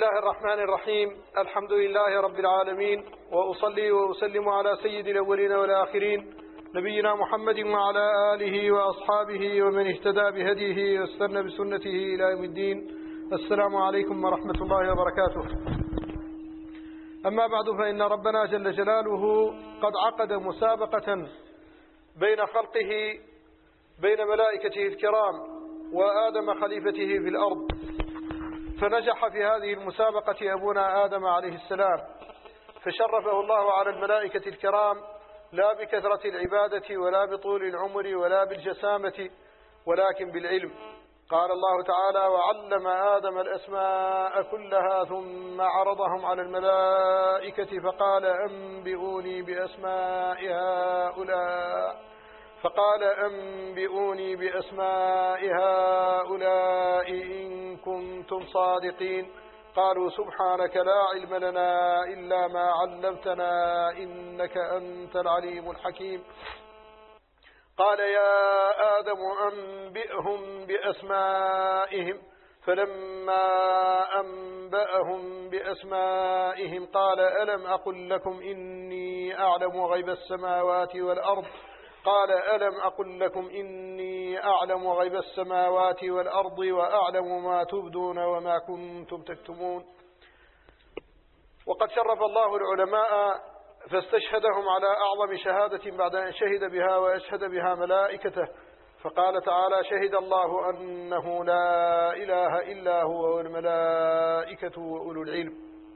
الله الرحمن الرحيم. الحمد لله رب العالمين، وأصلي وأسلم على سيد الأولين والآخرين نبينا محمد وعلى آله وأصحابه ومن اهتدى بهديه واستنى بسنته إلى يوم الدين. السلام عليكم ورحمة الله وبركاته. أما بعد، فإن ربنا جل جلاله قد عقد مسابقة بين خلقه، بين ملائكته الكرام وآدم خليفته في الأرض، فنجح في هذه المسابقة أبونا آدم عليه السلام، فشرفه الله على الملائكة الكرام لا بكثرة العبادة ولا بطول العمر ولا بالجسامة ولكن بالعلم. قال الله تعالى: وعلم آدم الأسماء كلها ثم عرضهم على الملائكة فقال أنبئوني بأسماء هؤلاء إن كنتم صادقين. قالوا سبحانك لا علم لنا إلا ما علمتنا إنك أنت العليم الحكيم. قال يا آدم أنبئهم بأسمائهم، فلما أنبأهم بأسمائهم قال ألم أقل لكم إني أعلم غيب السماوات والأرض وأعلم ما تبدون وما كنتم تكتمون. وقد شرف الله العلماء فاستشهدهم على أعظم شهادة بعد أن شهد بها وأشهد بها ملائكته، فقال تعالى: شهد الله أنه لا إله إلا هو والملائكة وأولو العلم.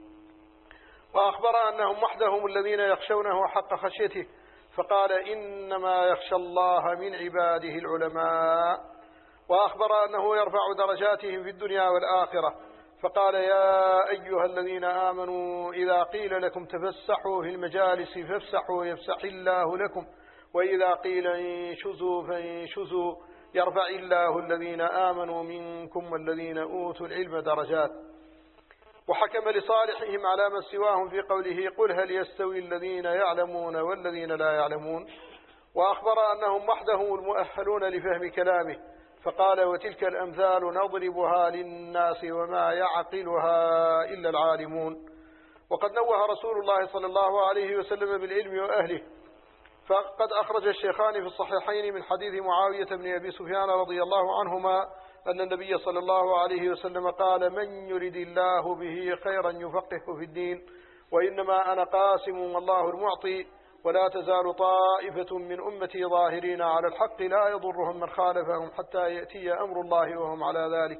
وأخبر أنهم وحدهم الذين يخشونه حق خشيته، فقال إنما يخشى الله من عباده العلماء. وأخبر أنه يرفع درجاتهم في الدنيا والآخرة، فقال يا أيها الذين آمنوا إذا قيل لكم تفسحوا في المجالس فافسحوا يفسح الله لكم، وإذا قيل انشزوا فانشزوا يرفع الله الذين آمنوا منكم والذين أوتوا العلم درجات. وحكم لصالحهم على من سواهم في قوله: قل هل يستوي الذين يعلمون والذين لا يعلمون. وأخبر أنهم وحدهم المؤهلون لفهم كلامه، فقال: وتلك الأمثال نضربها للناس وما يعقلها إلا العالمون. وقد نوه رسول الله صلى الله عليه وسلم بالعلم وأهله، فقد أخرج الشيخان في الصحيحين من حديث معاوية بن أبي سفيان رضي الله عنهما أن النبي صلى الله عليه وسلم قال: من يرد الله به خيرا يفقهه في الدين، وإنما أنا قاسم والله المعطي، ولا تزال طائفة من أمتي ظاهرين على الحق لا يضرهم من خالفهم حتى يأتي أمر الله وهم على ذلك.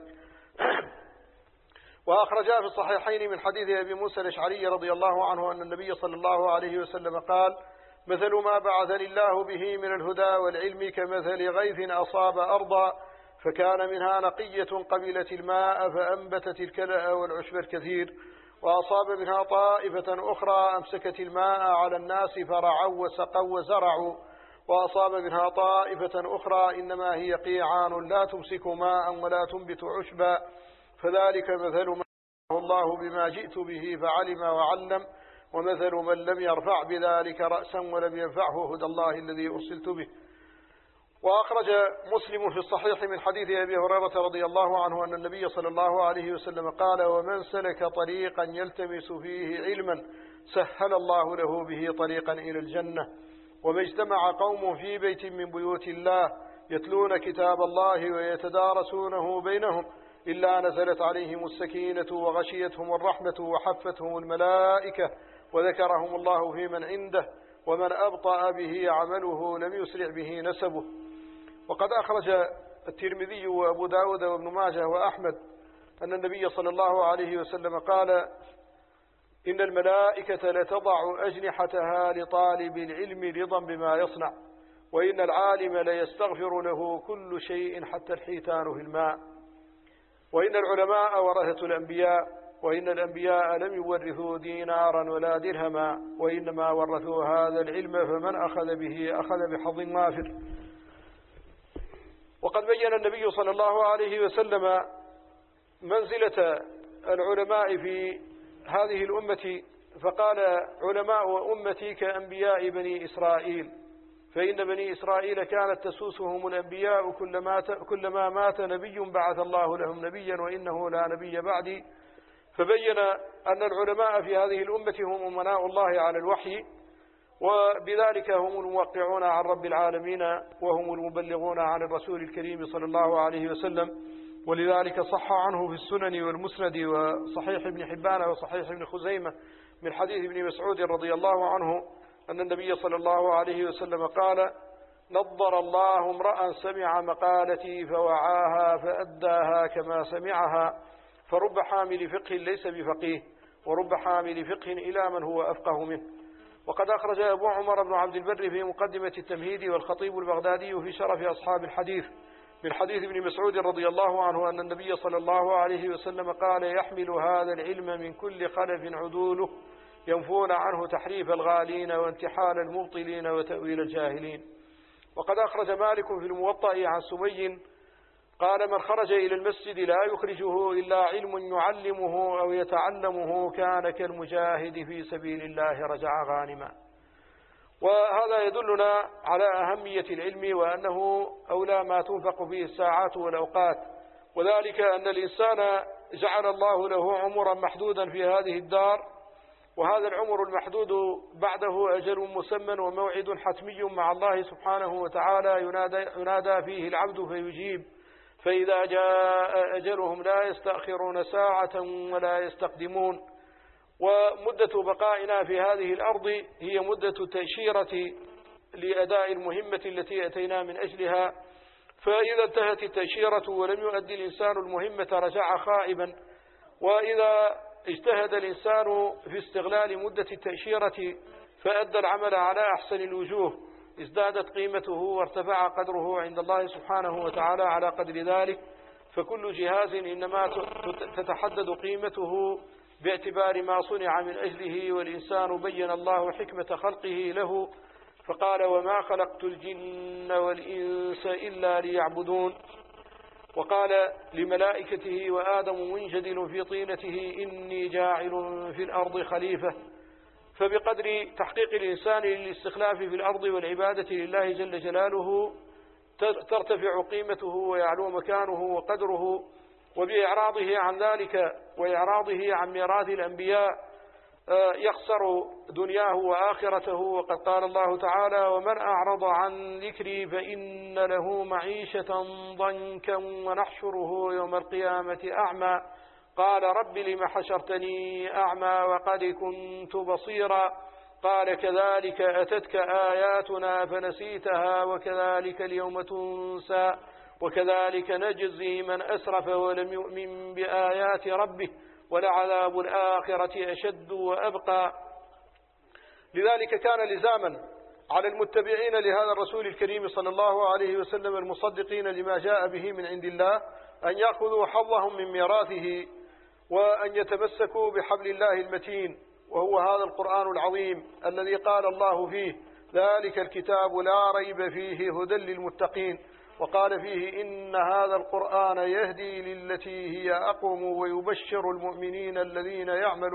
وأخرجا في الصحيحين من حديث أبي موسى الأشعري رضي الله عنه أن النبي صلى الله عليه وسلم قال: مثل ما بعثني الله به من الهدى والعلم كمثل غيث أصاب أرضا فكان منها نقية قبلت الماء فأنبتت الكلأ والعشب الكثير، وأصاب منها طائفة أخرى أمسكت الماء على الناس فرعوا وسقوا وزرعوا، وأصاب منها طائفة أخرى إنما هي قيعان لا تمسك ماء ولا تنبت عشبا، فذلك مثل ما الله بما جئت به فعلم وعلم، ومثل من لم يرفع بذلك رأسا ولم ينفعه هدى الله الذي أرسلت به. وأخرج مسلم في الصحيح من حديث أبي هريرة رضي الله عنه أن النبي صلى الله عليه وسلم قال: ومن سلك طريقا يلتمس فيه علما سهل الله له به طريقا إلى الجنة. وما اجتمع قوم في بيت من بيوت الله يتلون كتاب الله ويتدارسونه بينهم إلا نزلت عليهم السكينة وغشيتهم الرحمة وحفتهم الملائكة وذكرهم الله في من عنده، ومن أبطأ به عمله لم يسرع به نسبه. وقد أخرج الترمذي وأبو داود وابن ماجه وأحمد أن النبي صلى الله عليه وسلم قال: إن الملائكة لتضع أجنحتها لطالب العلم رضا بما يصنع، وإن العالم ليستغفر له كل شيء حتى الحيتان في الماء، وإن العلماء ورثة الأنبياء، وإن الأنبياء لم يورثوا دينارا ولا درهما، وإنما ورثوا هذا العلم، فمن أخذ به أخذ بحظ وافر. وقد بين النبي صلى الله عليه وسلم منزلة العلماء في هذه الأمة، فقال: علماء أمتي كأنبياء بني إسرائيل، فإن بني إسرائيل كانت تسوسهم الأنبياء كلما مات نبي بعث الله لهم نبيا وإنه لا نبي بعدي، فبين أن العلماء في هذه الأمة هم أمناء الله على الوحي، وبذلك هم الموقعون عن رب العالمين وهم المبلغون عن الرسول الكريم صلى الله عليه وسلم. ولذلك صح عنه في السنن والمسند وصحيح ابن حبان وصحيح ابن خزيمة من حديث ابن مسعود رضي الله عنه أن النبي صلى الله عليه وسلم قال: نضر الله امرأ سمع مقالتي فوعاها فأداها كما سمعها، فرب حامل فقه ليس بفقيه، ورب حامل فقه إلى من هو أفقه منه. وقد أخرج أبو عمر بن عبد البر في مقدمة التمهيد والخطيب البغدادي في شرف أصحاب الحديث من حديث ابن مسعود رضي الله عنه أن النبي صلى الله عليه وسلم قال: يحمل هذا العلم من كل خلف عدوله ينفون عنه تحريف الغالين وانتحال المبطلين وتأويل الجاهلين. وقد أخرج مالك في الموطأ عن سمي قال: من خرج إلى المسجد لا يخرجه إلا علم يعلمه أو يتعلمه كان كالمجاهد في سبيل الله رجع غانما. وهذا يدلنا على أهمية العلم وأنه أولى ما تنفق فيه الساعات والأوقات، وذلك أن الإنسان جعل الله له عمرا محدودا في هذه الدار، وهذا العمر المحدود بعده أجل مسمى وموعد حتمي مع الله سبحانه وتعالى ينادى فيه العبد فيجيب، فإذا جاء أجلهم لا يستأخرون ساعة ولا يستقدمون. ومدة بقائنا في هذه الأرض هي مدة التأشيرة لأداء المهمة التي أتينا من أجلها، فإذا انتهت التأشيرة ولم يؤدي الإنسان المهمة رجع خائبا، وإذا اجتهد الإنسان في استغلال مدة التأشيرة فأدى العمل على أحسن الوجوه ازدادت قيمته وارتفع قدره عند الله سبحانه وتعالى على قدر ذلك. فكل جهاز إنما تتحدد قيمته باعتبار ما صنع من أجله، والإنسان بين الله حكمة خلقه له فقال: وما خلقت الجن والإنس إلا ليعبدون. وقال لملائكته وآدم منجدل في طينته: إني جاعل في الأرض خليفة. فبقدر تحقيق الإنسان للاستخلاف في الأرض والعبادة لله جل جلاله ترتفع قيمته ويعلو مكانه وقدره، وبإعراضه عن ذلك وإعراضه عن ميراث الأنبياء يخسر دنياه وآخرته. وقد قال الله تعالى: ومن أعرض عن ذكري فإن له معيشة ضنكا ونحشره يوم القيامة أعمى قال رب لم حشرتني أعمى وقد كنت بصيرا قال كذلك أتتك آياتنا فنسيتها وكذلك اليوم تنسى وكذلك نجزي من أسرف ولم يؤمن بآيات ربه ولعذاب الآخرة أشد وأبقى. لذلك كان لزاما على المتبعين لهذا الرسول الكريم صلى الله عليه وسلم المصدقين لما جاء به من عند الله أن يأخذوا حظهم من ميراثه وأن يتمسكوا بحبل الله المتين، وهو هذا القرآن العظيم الذي قال الله فيه: ذلك الكتاب لا ريب فيه هدى للمتقين. وقال فيه: إن هذا القرآن يهدي للتي هي أقوم ويبشر المؤمنين الذين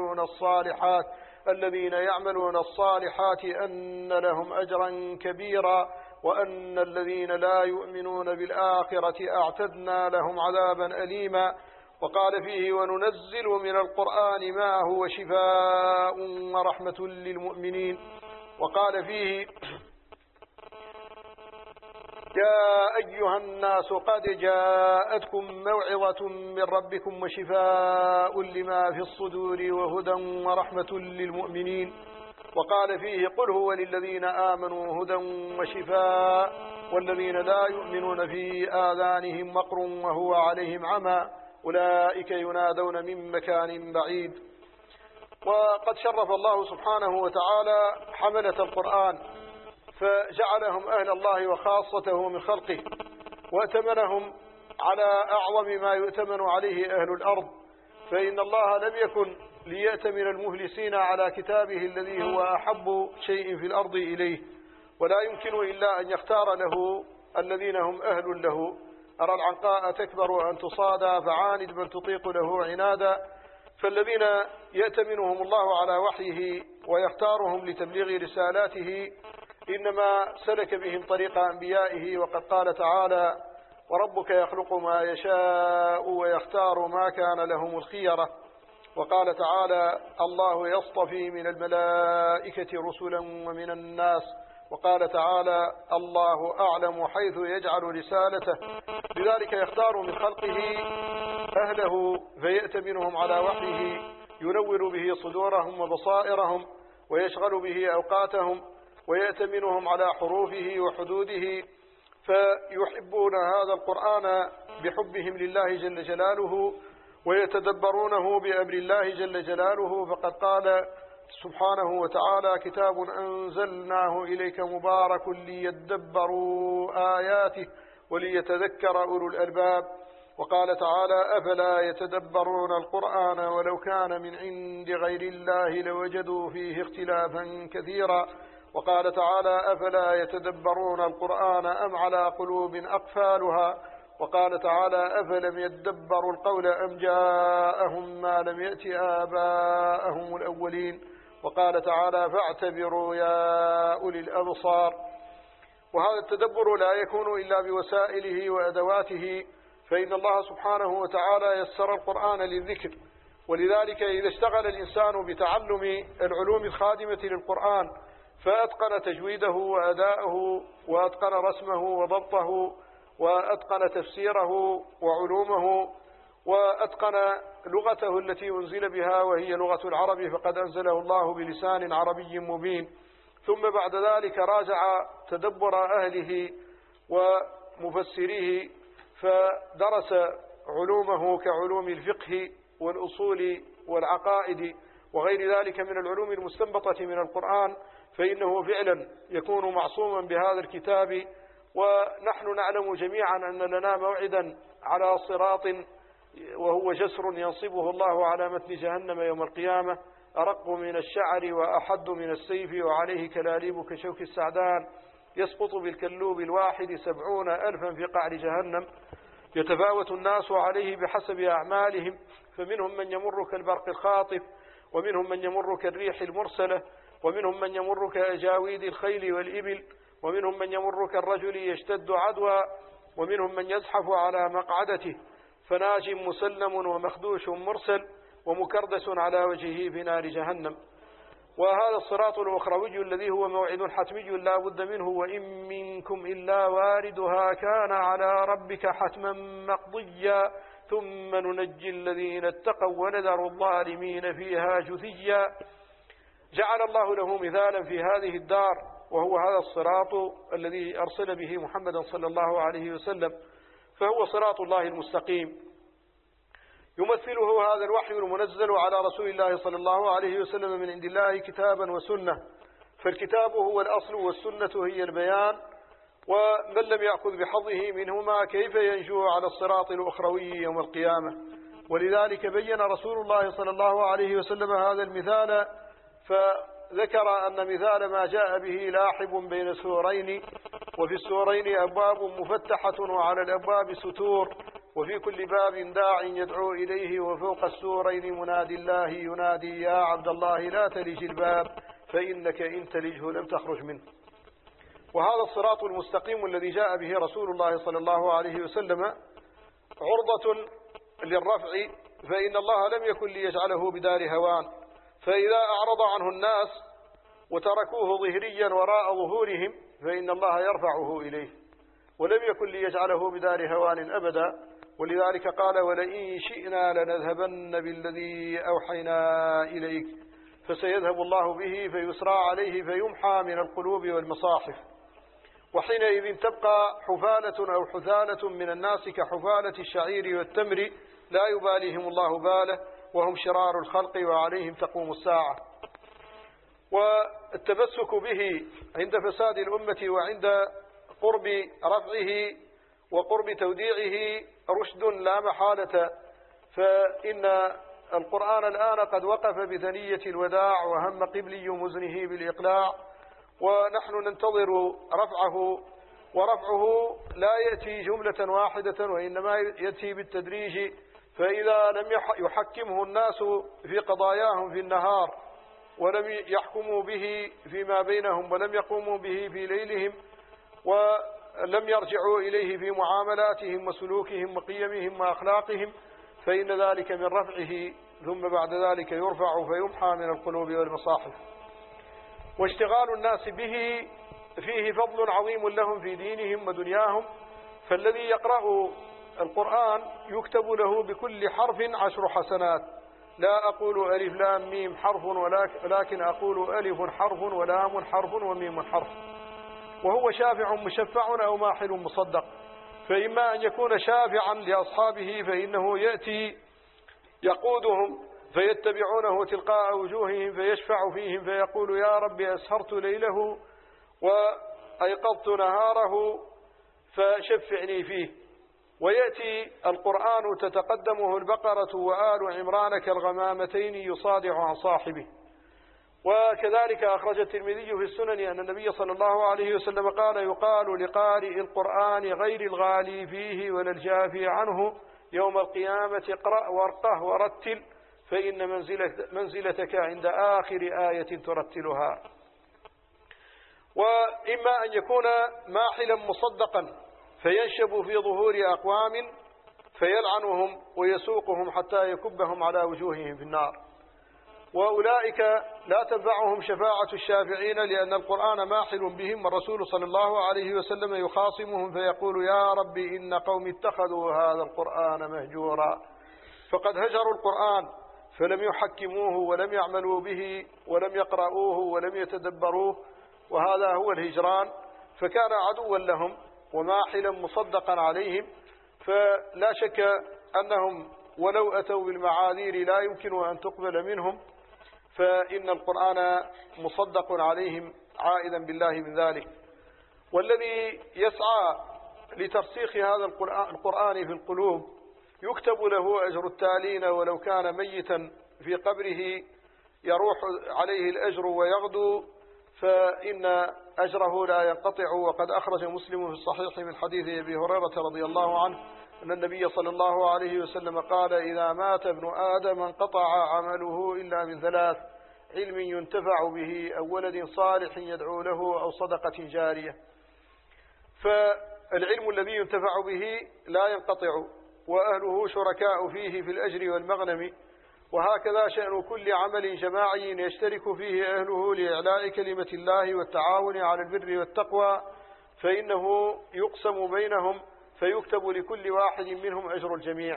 يعملون الصالحات أن لهم أجرا كبيرا وأن الذين لا يؤمنون بالآخرة أعتدنا لهم عذابا أليما. وقال فيه: وننزل من القرآن ما هو شفاء ورحمة للمؤمنين. وقال فيه: يا أيها الناس قد جاءتكم موعظة من ربكم وشفاء لما في الصدور وهدى ورحمة للمؤمنين. وقال فيه: قل هو للذين آمنوا هدى وشفاء والذين لا يؤمنون في آذانهم وقر وهو عليهم عمى أولئك ينادون من مكان بعيد. وقد شرف الله سبحانه وتعالى حملة القرآن فجعلهم أهل الله وخاصته من خلقه، وأتمنهم على أعظم ما يؤتمن عليه أهل الأرض، فإن الله لم يكن ليأتمن المهلسين على كتابه الذي هو أحب شيء في الأرض إليه، ولا يمكن إلا أن يختار له الذين هم أهل له. أرى العنقاء تكبر أن تصادى فعاند من تطيق له عنادا. فالذين يأتمنهم الله على وحيه ويختارهم لتبليغ رسالاته إنما سلك بهم طريق أنبيائه. وقد قال تعالى: وربك يخلق ما يشاء ويختار ما كان لهم الخيرة. وقال تعالى الله يصطفي من الملائكة رسلا ومن الناس. وقال تعالى الله أعلم حيث يجعل رسالته، لذلك يختار من خلقه أهله فيأتمنهم على وحيه ينور به صدورهم وبصائرهم ويشغل به أوقاتهم، ويأتمنهم على حروفه وحدوده، فيحبون هذا القرآن بحبهم لله جل جلاله ويتدبرونه بأمر الله جل جلاله. فقد قال سبحانه وتعالى كتاب أنزلناه إليك مبارك ليدبروا آياته وليتذكر أولو الألباب. وقال تعالى أفلا يتدبرون القرآن ولو كان من عند غير الله لوجدوا فيه اختلافا كثيرا. وقال تعالى أفلا يتدبرون القرآن أم على قلوب أقفالها. وقال تعالى أفلم يدبروا القول أم جاءهم ما لم يأت آباءهم الأولين. وقال تعالى فاعتبروا يا أولي الأبصار. وهذا التدبر لا يكون إلا بوسائله وأدواته، فإن الله سبحانه وتعالى يسر القرآن للذكر، ولذلك إذا اشتغل الإنسان بتعلم العلوم الخادمة للقرآن فأتقن تجويده وأداءه وأتقن رسمه وضبطه وأتقن تفسيره وعلومه وأتقن لغته التي أنزل بها وهي لغة العرب، فقد أنزله الله بلسان عربي مبين. ثم بعد ذلك راجع تدبر أهله ومفسريه فدرس علومه كعلوم الفقه والأصول والعقائد وغير ذلك من العلوم المستنبطة من القرآن، فإنه فعلا يكون معصوما بهذا الكتاب. ونحن نعلم جميعا أن لنا موعدا على صراط وهو جسر ينصبه الله على متن جهنم يوم القيامة، أرق من الشعر وأحد من السيف وعليه كلاليب كشوك السعدان، يسقط بالكلوب الواحد 70,000 في قعر جهنم، يتفاوت الناس عليه بحسب أعمالهم، فمنهم من يمر كالبرق الخاطف، ومنهم من يمر كالريح المرسلة، ومنهم من يمر كأجاويد الخيل والإبل، ومنهم من يمر كالرجل يشتد عدوى، ومنهم من يزحف على مقعدته فناج مسلم ومخدوش مرسل ومكردس على وجهه في نار جهنم. وهذا الصراط الأخروي الذي هو موعد حتمي لا بد منه، وإن منكم إلا واردها كان على ربك حتما مقضيا ثم ننجي الذين اتقوا ونذر الظالمين فيها جثيا. جعل الله له مثالا في هذه الدار وهو هذا الصراط الذي أرسل به محمدا صلى الله عليه وسلم، فهو صراط الله المستقيم، يمثله هذا الوحي المنزل على رسول الله صلى الله عليه وسلم من عند الله كتابا وسنة. فالكتاب هو الأصل والسنة هي البيان، ومن لم يأخذ بحظه منهما كيف ينجو على الصراط الأخروي يوم القيامة. ولذلك بين رسول الله صلى الله عليه وسلم هذا المثال، فذكر أن مثال ما جاء به لاحب بين سورين، وفي السورين أبواب مفتحة وعلى الأبواب ستور، وفي كل باب داع يدعو إليه، وفوق السورين منادي الله ينادي يا عبد الله لا تلج الباب فإنك إن تلجه لم تخرج منه. وهذا الصراط المستقيم الذي جاء به رسول الله صلى الله عليه وسلم عرضة للرفع، فإن الله لم يكن ليجعله بدار هوان، فإذا أعرض عنه الناس وتركوه ظهريا وراء ظهورهم فإن الله يرفعه إليه، ولم يكن ليجعله بدار هوان أبدا. ولذلك قال ولئن شئنا لنذهبن بالذي أوحينا إليك فسيذهب الله به فيسرى عليه فيمحى من القلوب والمصاحف. وحينئذ تبقى حفالة أو حثالة من الناس كحفالة الشعير والتمر لا يباليهم الله باله، وهم شرار الخلق وعليهم تقوم الساعة. والتمسك به عند فساد الأمة وعند قرب رفعه وقرب توديعه رشد لا محالة، فإن القرآن الآن قد وقف بثنية الوداع وهم قبلي مزنه بالإقلاع، ونحن ننتظر رفعه، ورفعه لا يأتي جملة واحدة وإنما يأتي بالتدريج. فإذا لم يحكمه الناس في قضاياهم في النهار ولم يحكموا به فيما بينهم ولم يقوموا به في ليلهم ولم يرجعوا إليه في معاملاتهم وسلوكهم وقيمهم وأخلاقهم، فإن ذلك من رفعه، ثم بعد ذلك يرفع فيمحى من القلوب والمصاحف. واشتغال الناس به فيه فضل عظيم لهم في دينهم ودنياهم، فالذي يقرأ القرآن يكتب له بكل حرف 10 حسنات. لا أقول ألف لام ميم حرف، ولكن أقول ألف حرف ولام حرف وميم حرف. وهو شافع مشفع أو ماحل مصدق، فإما أن يكون شافعا لأصحابه فإنه يأتي يقودهم فيتبعونه تلقاء وجوههم فيشفع فيهم فيقول: يا رب أسهرت ليله وأيقظت نهاره فشفعني فيه. ويأتي القرآن تتقدمه البقرة وآل عمران كالغمامتين يصادع عن صاحبه. وكذلك أخرج الترمذي في السنن أن النبي صلى الله عليه وسلم قال: يقال لقارئ القرآن غير الغالي فيه ولا الجافي عنه يوم القيامة: اقرأ وارقه ورتل، فإن منزلتك عند آخر آية ترتلها. وإما أن يكون ماحلا مصدقا فينشب في ظهور أقوام فيلعنهم ويسوقهم حتى يكبهم على وجوههم في النار. وأولئك لا تنفعهم شفاعة الشافعين، لأن القرآن ماحل بهم، والرسول صلى الله عليه وسلم يخاصمهم فيقول: يا رب إن قوم اتخذوا هذا القرآن مهجورا. فقد هجروا القرآن فلم يحكموه ولم يعملوا به ولم يقرؤوه ولم يتدبروه، وهذا هو الهجران. فكان عدوا لهم وماحلا مصدقا عليهم. فلا شك أنهم ولو أتوا بالمعاذير لا يمكن أن تقبل منهم، فإن القرآن مصدق عليهم عائدا بالله من ذلك. والذي يسعى لترسيخ هذا القرآن في القلوب يكتب له أجر التالين، ولو كان ميتا في قبره يروح عليه الأجر ويغدو، فإن أجره لا ينقطع. وقد أخرج مسلم في الصحيح من حديث أبي هريرة رضي الله عنه أن النبي صلى الله عليه وسلم قال: إذا مات ابن آدم انقطع عمله إلا من 3: علم ينتفع به أو ولد صالح يدعو له أو صدقة جارية. فالعلم الذي ينتفع به لا ينقطع، وأهله شركاء فيه في الأجر والمغنم. وهكذا شأن كل عمل جماعي يشترك فيه أهله لإعلاء كلمة الله والتعاون على البر والتقوى، فإنه يقسم بينهم فيكتب لكل واحد منهم أجر الجميع.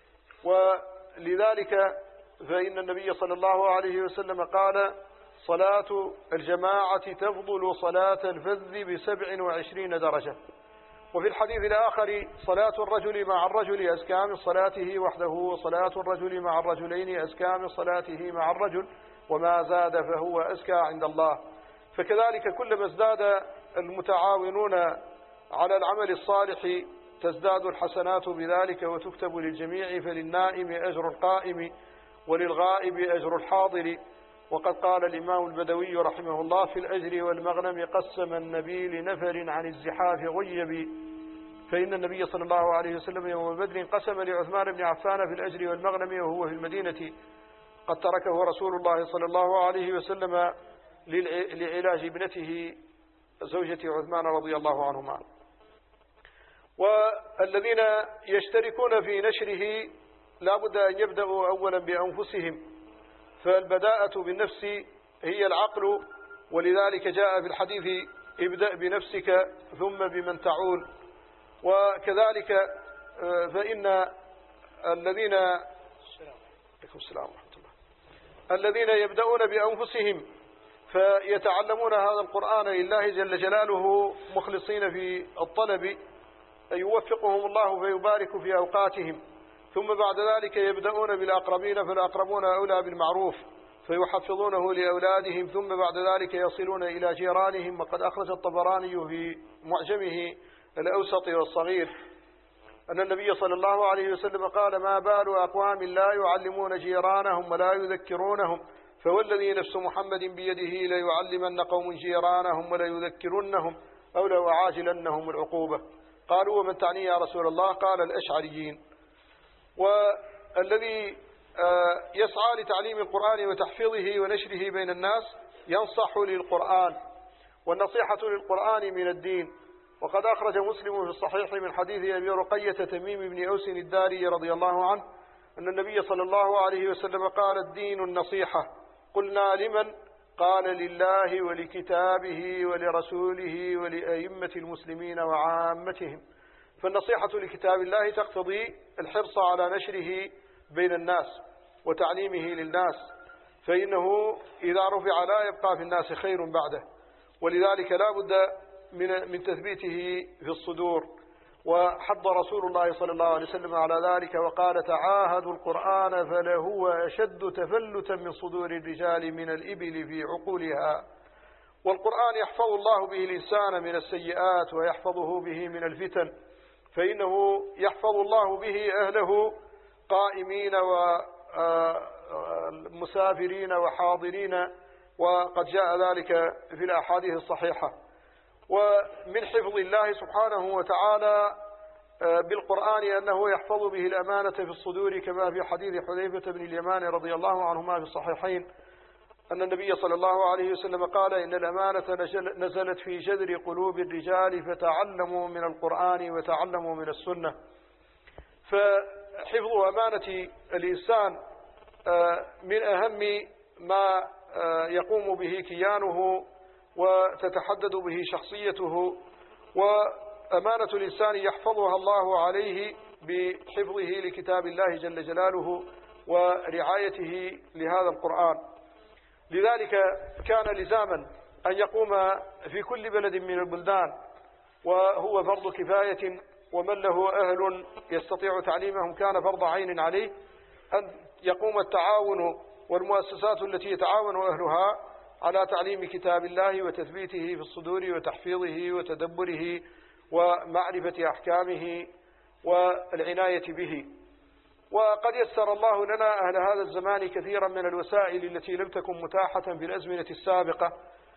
ولذلك فإن النبي صلى الله عليه وسلم قال: صلاة الجماعة تفضل صلاة الفذ ب27 درجة. وفي الحديث الآخر: صلاة الرجل مع الرجل أزكى من صلاته وحده، وصلاة الرجل مع الرجلين أزكى من صلاته مع الرجل، وما زاد فهو أزكى عند الله. فكذلك كلما ازداد المتعاونون على العمل الصالح تزداد الحسنات بذلك وتكتب للجميع، فللنائم أجر القائم وللغائب أجر الحاضر. وقد قال الإمام البدوي رحمه الله: في الأجر والمغنم قسم النبي لنفر عن الزحاف غيب. فإن النبي صلى الله عليه وسلم يوم بدر قسم لعثمان بن عفان في الأجر والمغنم وهو في المدينة، قد تركه رسول الله صلى الله عليه وسلم لعلاج ابنته زوجة عثمان رضي الله عنهما. والذين يشتركون في نشره لا بد أن يبدأوا أولا بأنفسهم، فالبداءة بالنفس هي العقل، ولذلك جاء في الحديث: ابدأ بنفسك ثم بمن تعول. وكذلك فإن الذين يبدأون بأنفسهم فيتعلمون هذا القرآن لله جل جلاله مخلصين في الطلب، يوفقهم الله فيبارك في أوقاتهم. ثم بعد ذلك يبدأون بالأقربين، فالأقربون أولى بالمعروف فيحفظونه لأولادهم. ثم بعد ذلك يصلون إلى جيرانهم. وقد أخرج الطبراني في معجمه الأوسط والصغير أن النبي صلى الله عليه وسلم قال: ما بال أقوام لا يعلمون جيرانهم ولا يذكرونهم، فوالذي نفس محمد بيده ليعلمن قوم جيرانهم وليذكرنهم أو لأعاجلنهم العقوبة. قالوا: ومن تعني يا رسول الله؟ قال: الأشعريين. والذي يسعى لتعليم القرآن وتحفيظه ونشره بين الناس ينصح للقرآن، والنصيحة للقرآن من الدين. وقد أخرج مسلم في الصحيح من حديث أبي رقية تميم بن أوس الداري رضي الله عنه أن النبي صلى الله عليه وسلم قال: الدين النصيحة. قلنا: لمن؟ قال: لله ولكتابه ولرسوله ولأئمة المسلمين وعامتهم. فالنصيحة لكتاب الله تقتضي الحرص على نشره بين الناس وتعليمه للناس، فإنه إذا رفع لا يبقى في الناس خير بعده، ولذلك لا بد من تثبيته في الصدور. وحض رسول الله صلى الله عليه وسلم على ذلك وقال: تعاهدوا القرآن فلهو أشد تفلتا من صدور الرجال من الإبل في عقولها. والقرآن يحفظ الله به الإنسان من السيئات ويحفظه به من الفتن، فإنه يحفظ الله به أهله قائمين ومسافرين وحاضرين، وقد جاء ذلك في الأحاديث الصحيحة. ومن حفظ الله سبحانه وتعالى بالقرآن أنه يحفظ به الأمانة في الصدور، كما في حديث حذيفة بن اليمان رضي الله عنهما في الصحيحين أن النبي صلى الله عليه وسلم قال: إن الأمانة نزلت في جذر قلوب الرجال فتعلموا من القرآن وتعلموا من السنة. فحفظ أمانة الإنسان من أهم ما يقوم به كيانه وتتحدد به شخصيته، وأمانة الإنسان يحفظها الله عليه بحفظه لكتاب الله جل جلاله ورعايته لهذا القرآن. لذلك كان لزاما أن يقوم في كل بلد من البلدان، وهو فرض كفاية، ومن له أهل يستطيع تعليمهم كان فرض عين عليه أن يقوم التعاون والمؤسسات التي يتعاون أهلها على تعليم كتاب الله وتثبيته في الصدور وتحفيظه وتدبره ومعرفة أحكامه والعناية به. وقد يسر الله لنا أهل هذا الزمان كثيرا من الوسائل التي لم تكن متاحة في الأزمنة السابقة،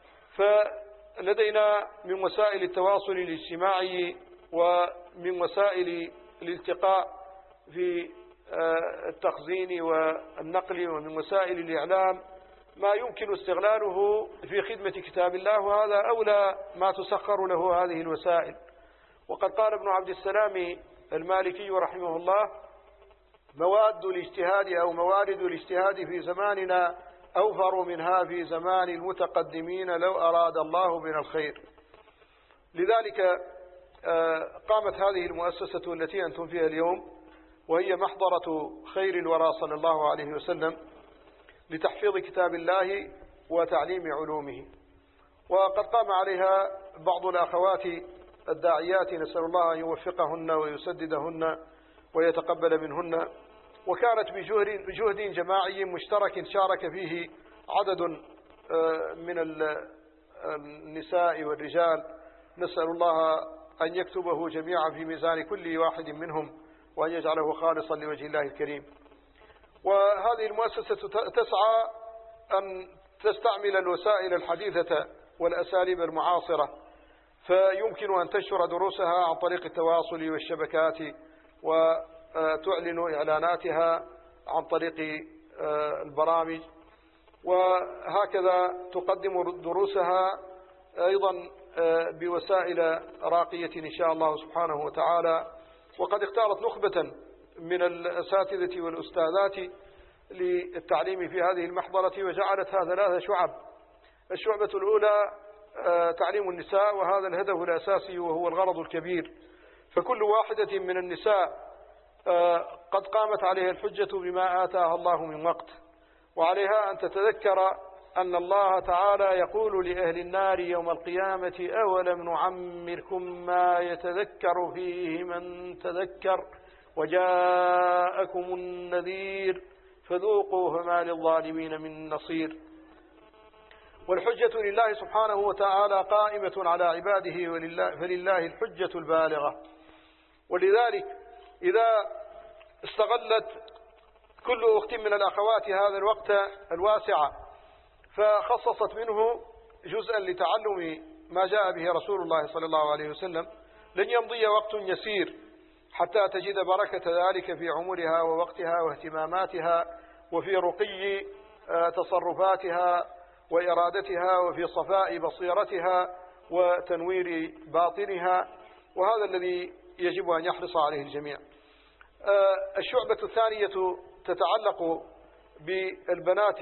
فلدينا من وسائل التواصل الاجتماعي ومن وسائل الالتقاء في التخزين والنقل ومن وسائل الإعلام ما يمكن استغلاله في خدمة كتاب الله، وهذا أولى ما تسخر له هذه الوسائل. وقد قال ابن عبد السلام المالكي رحمه الله: مواد الاجتهاد أو موارد الاجتهاد في زماننا أوفر منها في زمان المتقدمين لو أراد الله من الخير. لذلك قامت هذه المؤسسة التي أنتم فيها اليوم، وهي محضرة خير الورى صلى الله عليه وسلم، لتحفيظ كتاب الله وتعليم علومه. وقد قام عليها بعض الأخوات الداعيات، نسأل الله أن يوفقهن ويسددهن ويتقبل منهن. وكانت بجهد جماعي مشترك شارك فيه عدد من النساء والرجال، نسأل الله أن يكتبه جميعا في ميزان كل واحد منهم وأن يجعله خالصا لوجه الله الكريم. وهذه المؤسسة تسعى أن تستعمل الوسائل الحديثة والأساليب المعاصرة، فيمكن أن تنشر دروسها عن طريق التواصل والشبكات، وتعلن إعلاناتها عن طريق البرامج، وهكذا تقدم دروسها أيضا بوسائل راقية إن شاء الله سبحانه وتعالى. وقد اختارت نخبة من الأساتذة والأستاذات للتعليم في هذه المحضرة، وجعلتها 3 شعب. الشعبة الأولى تعليم النساء، وهذا الهدف الأساسي وهو الغرض الكبير، فكل واحدة من النساء قد قامت عليها الحجة بما آتاها الله من وقت، وعليها أن تتذكر أن الله تعالى يقول لأهل النار يوم القيامة: أولم نعمركم ما يتذكر فيه من تذكر وجاءكم النذير فذوقوا فما للظالمين من نصير. والحجة لله سبحانه وتعالى قائمة على عباده، فلله الحجة البالغة. ولذلك إذا استغلت كل أخت من الأخوات هذا الوقت الواسع فخصصت منه جزءا لتعلم ما جاء به رسول الله صلى الله عليه وسلم، لن يمضي وقت يسير حتى تجد بركة ذلك في عمرها ووقتها واهتماماتها، وفي رقي تصرفاتها وإرادتها، وفي صفاء بصيرتها وتنوير باطنها، وهذا الذي يجب أن يحرص عليه الجميع. الشعبة الثانية تتعلق بالبنات،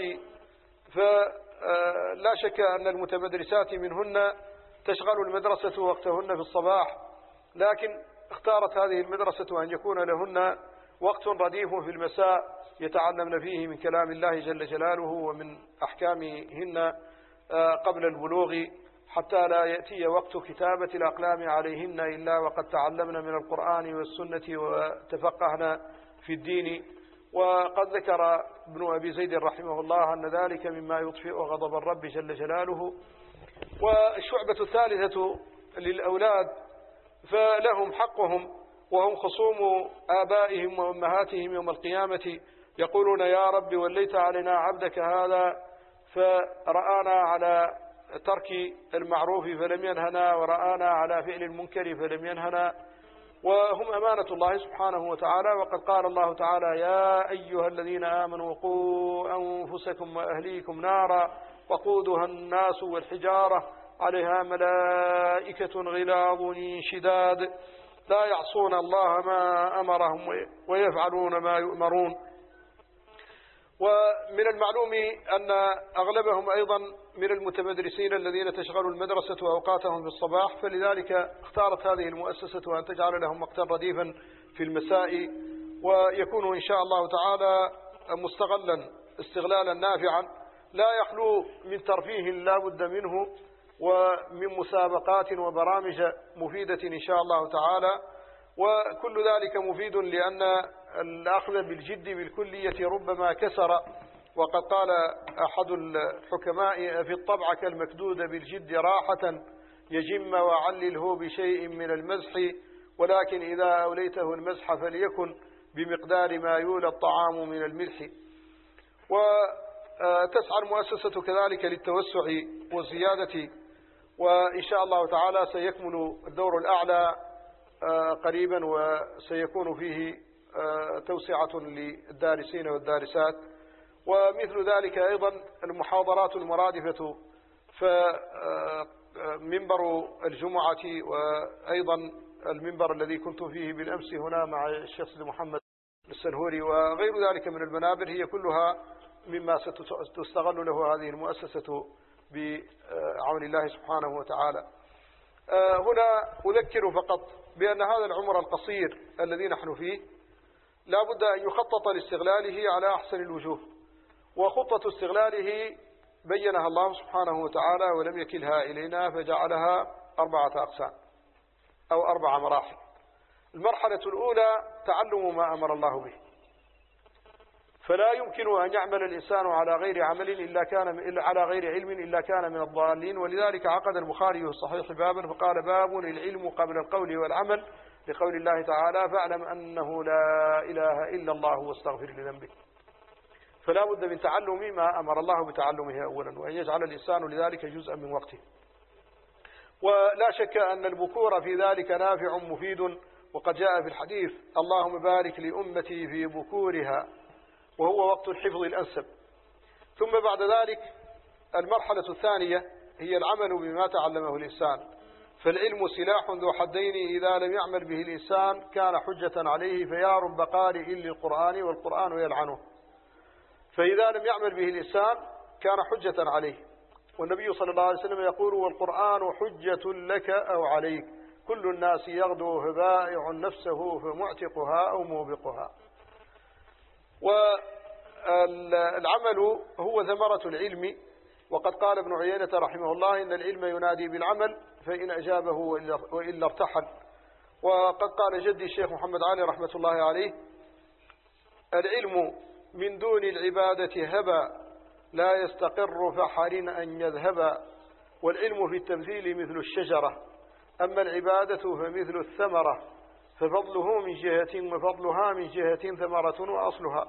فلا شك أن المتمدرسات منهن تشغل المدرسة وقتهن في الصباح، لكن اختارت هذه المدرسة أن يكون لهن وقت رديف في المساء يتعلمن فيه من كلام الله جل جلاله ومن أحكامهن قبل البلوغ، حتى لا يأتي وقت كتابة الأقلام عليهن إلا وقد تعلمن من القرآن والسنة وتفقهن في الدين. وقد ذكر ابن أبي زيد رحمه الله أن ذلك مما يطفئ غضب الرب جل جلاله. والشعبة الثالثة للأولاد، فلهم حقهم وهم خصوم آبائهم وأمهاتهم يوم القيامة، يقولون يا رب وليت علينا عبدك هذا فرآنا على ترك المعروف فلم ينهنا، ورآنا على فعل المنكر فلم ينهنا، وهم أمانة الله سبحانه وتعالى. وقد قال الله تعالى يا أيها الذين آمنوا قوا أنفسكم وأهليكم نارا وقودها الناس والحجارة عليها ملائكة غلاظ شداد لا يعصون الله ما أمرهم ويفعلون ما يؤمرون. ومن المعلوم أن أغلبهم أيضا من المتمدرسين الذين تشغل المدرسة أوقاتهم في الصباح، فلذلك اختارت هذه المؤسسة أن تجعل لهم وقتا رديفا في المساء، ويكون إن شاء الله تعالى مستغلا استغلالا نافعا لا يخلو من ترفيه لا بد منه، ومن مسابقات وبرامج مفيدة إن شاء الله تعالى. وكل ذلك مفيد لأن الأخذ بالجد بالكلية ربما كسر، وقد قال أحد الحكماء في الطبع كالمكدود بالجد راحة يجم وعلله بشيء من المزح، ولكن إذا أوليته المزح فليكن بمقدار ما يولى الطعام من الملح. وتسعى المؤسسة كذلك للتوسع والزيادة، وإن شاء الله تعالى سيكمل الدور الأعلى قريبا، وسيكون فيه توسعة للدارسين والدارسات. ومثل ذلك أيضا المحاضرات المرادفة، فمنبر الجمعة وأيضا المنبر الذي كنت فيه بالأمس هنا مع الشيخ محمد السنهوري وغير ذلك من المنابر هي كلها مما ستستغل له هذه المؤسسة بعون الله سبحانه وتعالى. هنا أذكر فقط بأن هذا العمر القصير الذي نحن فيه لا بد أن يخطط لاستغلاله على أحسن الوجوه، وخطة استغلاله بينها الله سبحانه وتعالى ولم يكلها إلينا فجعلها 4 أقسام أو 4 مراحل. المرحلة الأولى تعلم ما أمر الله به، فلا يمكن أن يعمل الإنسان على غير على غير علم إلا كان من الضالين. ولذلك عقد البخاري في الصحيح بابا فقال باب العلم قبل القول والعمل، لقول الله تعالى فاعلم أنه لا إله إلا الله واستغفر لذنبك. فلا بد من تعلم ما أمر الله بتعلمه أولا، وأن يجعل الإنسان لذلك جزءا من وقته. ولا شك أن البكور في ذلك نافع مفيد، وقد جاء في الحديث اللهم بارك لأمتي في بكورها، وهو وقت الحفظ الأنسب. ثم بعد ذلك المرحلة الثانية هي العمل بما تعلمه الإنسان، فالعلم سلاح ذو حدين إذا لم يعمل به الإنسان كان حجة عليه، فيا رب قارئ للقرآن والقرآن يلعنه. فإذا لم يعمل به الإنسان كان حجة عليه، والنبي صلى الله عليه وسلم يقول والقرآن حجة لك أو عليك، كل الناس يغدو فبائع نفسه فمعتقها أو موبقها. والعمل هو ثمرة العلم، وقد قال ابن عيينة رحمه الله إن العلم ينادي بالعمل فإن أجابه وإلا ارتحل. وقد قال جدي الشيخ محمد علي رحمة الله عليه العلم من دون العبادة هبا لا يستقر فحر أن يذهب، والعلم في التمثيل مثل الشجرة أما العبادة فمثل الثمرة، ففضله من جهة وفضلها من جهة ثمرة وأصلها.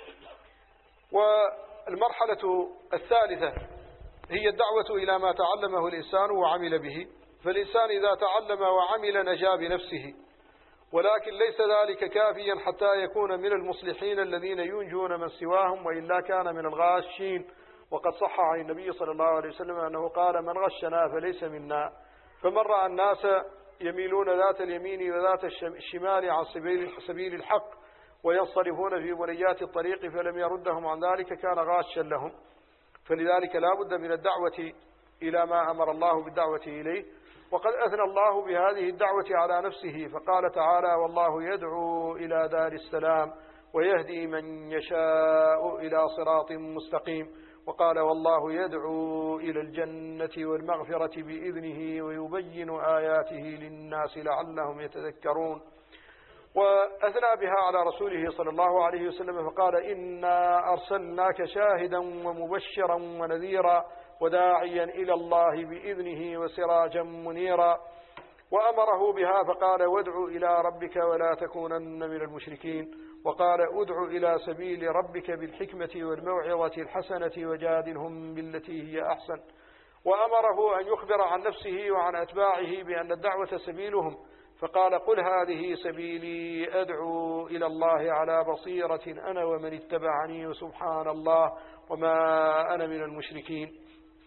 والمرحلة الثالثة هي الدعوة إلى ما تعلمه الإنسان وعمل به، فالإنسان إذا تعلم وعمل نجا بنفسه، ولكن ليس ذلك كافيا حتى يكون من المصلحين الذين ينجون من سواهم، وإلا كان من الغاشين. وقد صح عن النبي صلى الله عليه وسلم أنه قال من غشنا فليس منا. فمن رأى الناس يميلون ذات اليمين وذات الشمال عن سبيل الحق وينصرفون في بنيات الطريق فلم يردهم عن ذلك كان غاشا لهم. فلذلك لا بد من الدعوة إلى ما أمر الله بالدعوة إليه. وقد أثنى الله بهذه الدعوة على نفسه فقال تعالى: والله يدعو إلى دار السلام ويهدي من يشاء إلى صراط مستقيم. وقال: والله يدعو إلى الجنة والمغفرة بإذنه ويبين آياته للناس لعلهم يتذكرون. وأثنى بها على رسوله صلى الله عليه وسلم فقال: إنا أرسلناك شاهدا ومبشرا ونذيرا وداعيا إلى الله بإذنه وسراجا منيرا. وأمره بها فقال: وادع إلى ربك ولا تكونن من المشركين. وقال: ادع إلى سبيل ربك بالحكمة والموعظة الحسنة وجادلهم بالتي هي أحسن. وأمره أن يخبر عن نفسه وعن أتباعه بأن الدعوة سبيلهم فقال: قل هذه سبيلي أدعو إلى الله على بصيرة أنا ومن اتبعني وسبحان الله وما أنا من المشركين.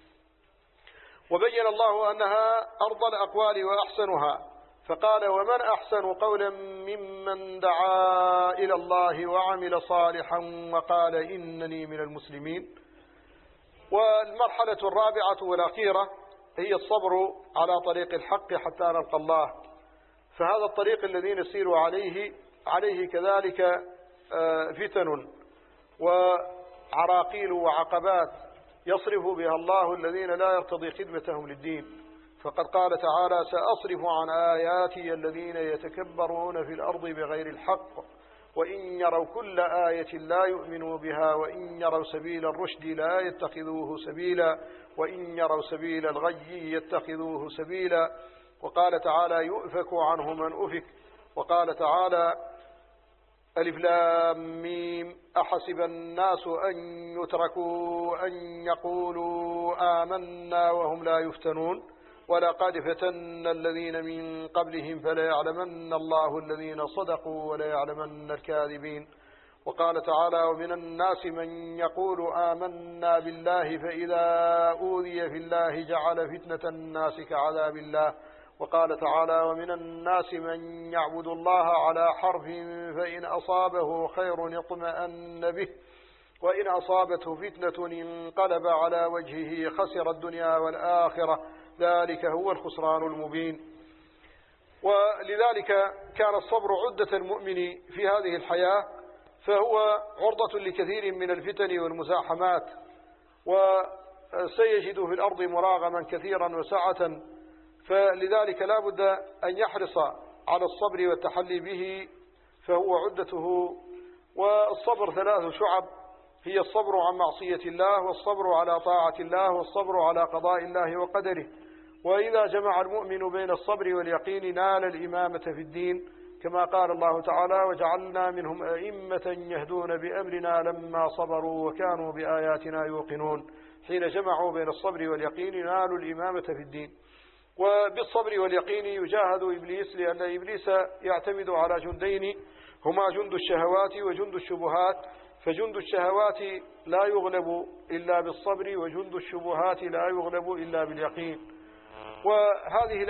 وبين الله أنها أرض الأقوال وأحسنها فقال: ومن أحسن قولا ممن دعا إلى الله وعمل صالحا وقال إنني من المسلمين. والمرحلة الرابعة والأخيرة هي الصبر على طريق الحق حتى نلقى الله. فهذا الطريق الذي نسير عليه كذلك فتن وعراقيل وعقبات يصرف بها الله الذين لا يرتضي خدمتهم للدين. فقد قال تعالى: سأصرف عن آياتي الذين يتكبرون في الأرض بغير الحق وإن يروا كل آية لا يؤمنوا بها وإن يروا سبيل الرشد لا يتخذوه سبيلا وإن يروا سبيل الغي يتخذوه سبيلا. وقال تعالى: يؤفك عنه من أفك. وقال تعالى: ألف لام ميم أحسب الناس أن يتركوا أن يقولوا آمنا وهم لا يفتنون ولقد فتنا الذين من قبلهم فليعلمن الله الذين صدقوا وليعلمن الكاذبين. وقال تعالى: ومن الناس من يقول آمنا بالله فإذا أوذي في الله جعل فتنة الناس كعذاب الله. وقال تعالى: ومن الناس من يعبد الله على حرف فإن أصابه خير اطمأن به وإن أصابته فتنة انقلب على وجهه خسر الدنيا والآخرة ذلك هو الخسران المبين. ولذلك كان الصبر عدة المؤمن في هذه الحياة فهو عرضة لكثير من الفتن والمزاحمات وسيجد في الأرض مراغما كثيرا وسعة. فلذلك لا بد أن يحرص على الصبر والتحلي به فهو عدته. والصبر 3 شعب هي الصبر عن معصية الله والصبر على طاعة الله والصبر على قضاء الله وقدره. وإذا جمع المؤمن بين الصبر واليقين نال الإمامة في الدين كما قال الله تعالى: وجعلنا منهم أئمة يهدون بأمرنا لما صبروا وكانوا بآياتنا يوقنون. حين جمعوا بين الصبر واليقين نالوا الإمامة في الدين. وبالصبر واليقين يجاهد إبليس لأن إبليس يعتمد على جندين هما جند الشهوات وجند الشبهات. فجند الشهوات لا يغلب إلا بالصبر وجند الشبهات لا يغلب إلا باليقين. وهذه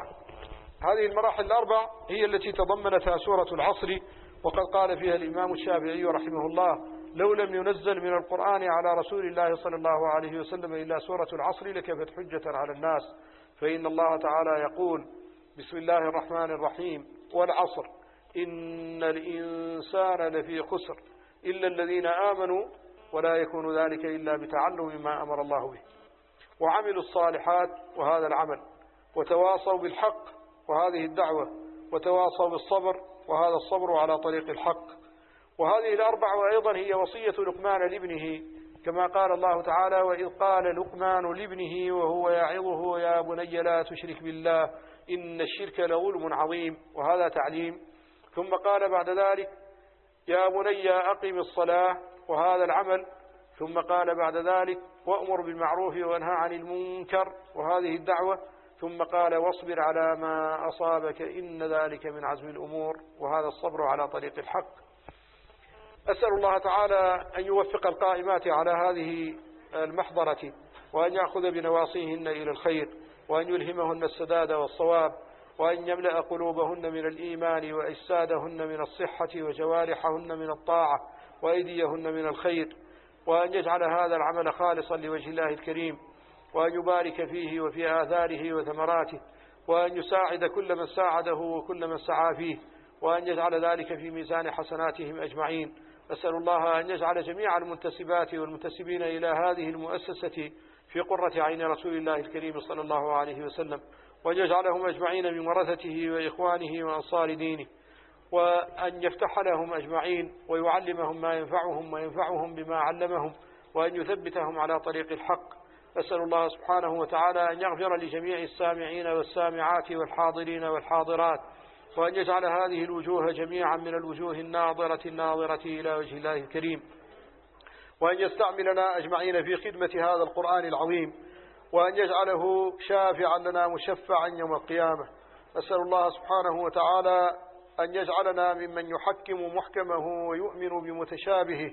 هذه المراحل الأربع هي التي تضمنتها سورة العصر. وقد قال فيها الإمام الشافعي رحمه الله: لو لم ينزل من القرآن على رسول الله صلى الله عليه وسلم إلا سورة العصر لكفت حجة على الناس. فإن الله تعالى يقول: بسم الله الرحمن الرحيم والعصر إن الإنسان لفي خسر إلا الذين آمنوا ولا يكون ذلك إلا بتعلم ما أمر الله به وعملوا الصالحات وهذا العمل وتواصوا بالحق وهذه الدعوة وتواصوا بالصبر وهذا الصبر على طريق الحق. وهذه الأربع أيضا هي وصية لقمان لابنه كما قال الله تعالى: وإذ قال لقمان لابنه وهو يعظه يا بني لا تشرك بالله إن الشرك لظلم عظيم. وهذا تعليم. ثم قال بعد ذلك: يا بني أقم الصلاة وهذا العمل. ثم قال بعد ذلك: وأمر بالمعروف وانهى عن المنكر وهذه الدعوة. ثم قال: واصبر على ما أصابك إن ذلك من عزم الأمور وهذا الصبر على طريق الحق. أسأل الله تعالى أن يوفق القائمات على هذه المحضرة وأن يأخذ بنواصيهن إلى الخير وأن يلهمهن السداد والصواب وأن يملأ قلوبهن من الإيمان وأجسادهن من الصحة وجوارحهن من الطاعة وأيديهن من الخير، وأن يجعل هذا العمل خالصا لوجه الله الكريم، وأن يبارك فيه وفي آثاره وثمراته، وأن يساعد كل من ساعده وكل من سعى فيه، وأن يجعل ذلك في ميزان حسناتهم أجمعين. أسأل الله أن يجعل جميع المنتسبات والمنتسبين إلى هذه المؤسسة في قرة عين رسول الله الكريم صلى الله عليه وسلم، وأن يجعلهم أجمعين من ورثته وإخوانه وأنصار دينه، وأن يفتح لهم أجمعين ويعلمهم ما ينفعهم وينفعهم بما علمهم، وأن يثبتهم على طريق الحق. أسأل الله سبحانه وتعالى أن يغفر لجميع السامعين والسامعات والحاضرين والحاضرات، وأن يجعل هذه الوجوه جميعا من الوجوه الناظرة إلى وجه الله الكريم، وأن يستعملنا أجمعين في خدمة هذا القرآن العظيم، وأن يجعله شافعا لنا مشفعا يوم القيامة. أسأل الله سبحانه وتعالى أن يجعلنا ممن يحكم محكمه ويؤمن بمتشابهه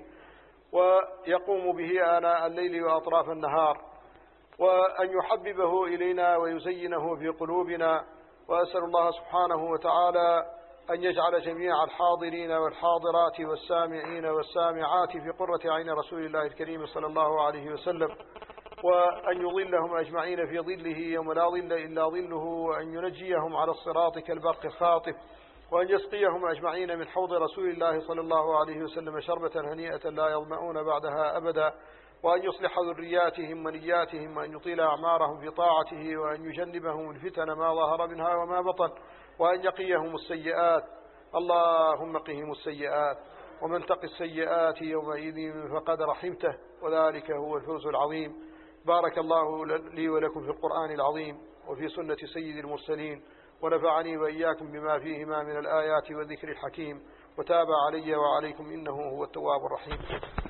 ويقوم به آناء الليل وأطراف النهار، وأن يحببه إلينا ويزينه في قلوبنا. وأسأل الله سبحانه وتعالى أن يجعل جميع الحاضرين والحاضرات والسامعين والسامعات في قرة عين رسول الله الكريم صلى الله عليه وسلم، وأن يظلهم أجمعين في ظله يوم لا ظل إلا ظله، وأن ينجيهم على الصراط كالبرق الخاطف، وأن يسقيهم أجمعين من حوض رسول الله صلى الله عليه وسلم شربة هنيئة لا يظمؤون بعدها أبدا، وأن يصلح ذرياتهم ونياتهم، وأن يطيل أعمارهم في طاعته، وأن يجنبهم الفتن ما ظهر منها وما بطن، وأن يقيهم السيئات. اللهم قهم السيئات، ومن تق السيئات يومئذ فقد رحمته، وذلك هو الفوز العظيم. بارك الله لي ولكم في القرآن العظيم وفي سنة سيد المرسلين، ونفعني وإياكم بما فيهما من الآيات والذكر الحكيم، وتاب علي وعليكم إنه هو التواب الرحيم.